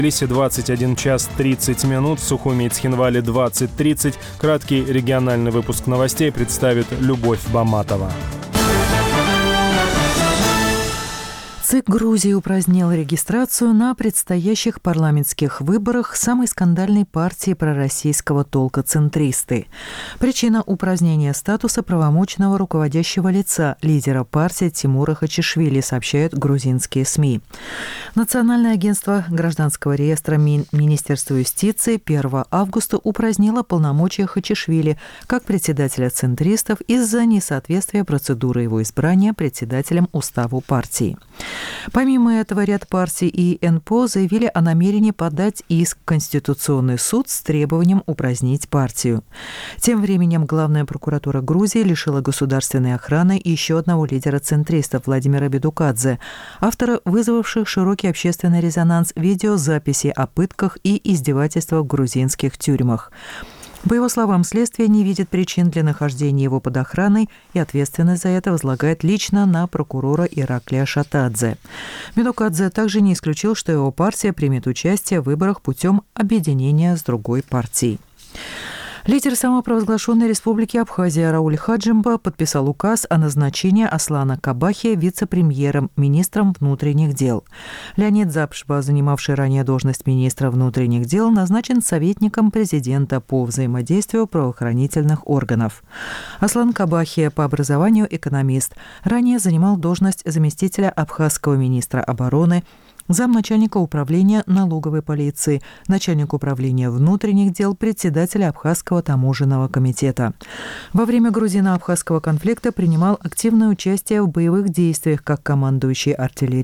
Тбилиси 21 час 30 минут, в Сухуми и Цхинвале 20:30. Краткий региональный выпуск новостей представит Любовь Баматова. ЦИК Грузии упразднил регистрацию на предстоящих парламентских выборах самой скандальной партии пророссийского толка «Центристы». Причина упразднения статуса правомочного руководящего лица лидера партии Тимура Хачишвили, сообщают грузинские СМИ. Национальное агентство гражданского реестра Министерства юстиции 1 августа упразднило полномочия Хачишвили как председателя «Центристов» из-за несоответствия процедуры его избрания председателем уставу партии. Помимо этого, ряд партий и НПО заявили о намерении подать иск в Конституционный суд с требованием упразднить партию. Тем временем главная прокуратура Грузии лишила государственной охраны еще одного лидера центристов Владимира Бедукадзе, автора вызвавших широкий общественный резонанс видеозаписи о пытках и издевательствах в грузинских тюрьмах. По его словам, следствие не видит причин для нахождения его под охраной и ответственность за это возлагает лично на прокурора Ираклия Шатадзе. Бедукадзе также не исключил, что его партия примет участие в выборах путем объединения с другой партией. Лидер самопровозглашенной республики Абхазия Рауль Хаджимба подписал указ о назначении Аслана Кабахи вице-премьером, министром внутренних дел. Леонид Запшба, занимавший ранее должность министра внутренних дел, назначен советником президента по взаимодействию правоохранительных органов. Аслан Кабахи по образованию экономист, ранее занимал должность заместителя абхазского министра обороны, замначальника управления налоговой полиции, начальник управления внутренних дел, председателя Абхазского таможенного комитета. Во время грузино-абхазского конфликта принимал активное участие в боевых действиях как командующий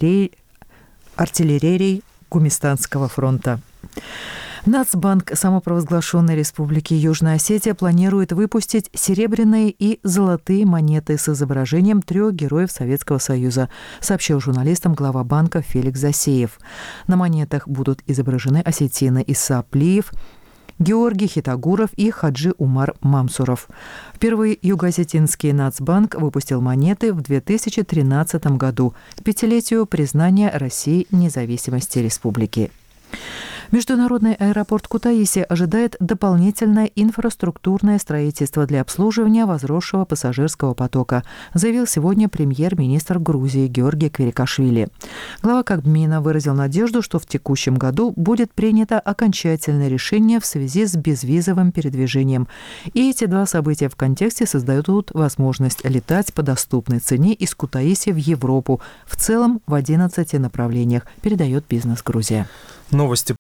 артиллерией Гумистанского фронта. Нацбанк самопровозглашенной республики Южная Осетия планирует выпустить серебряные и золотые монеты с изображением 3 героев Советского Союза, сообщил журналистам глава банка Феликс Засеев. На монетах будут изображены осетины Иса Плиев, Георгий Хитагуров и Хаджи Умар Мамсуров. Впервые Юго-Осетинский Нацбанк выпустил монеты в 2013 году, к 5-летию признания России независимости республики. Международный аэропорт Кутаиси ожидает дополнительное инфраструктурное строительство для обслуживания возросшего пассажирского потока, заявил сегодня премьер-министр Грузии Георгий Квирикашвили. Глава Кабмина выразил надежду, что в текущем году будет принято окончательное решение в связи с безвизовым передвижением. И эти два события в контексте создают возможность летать по доступной цене из Кутаиси в Европу в целом в 11 направлениях, передает «Бизнес Грузия». Новости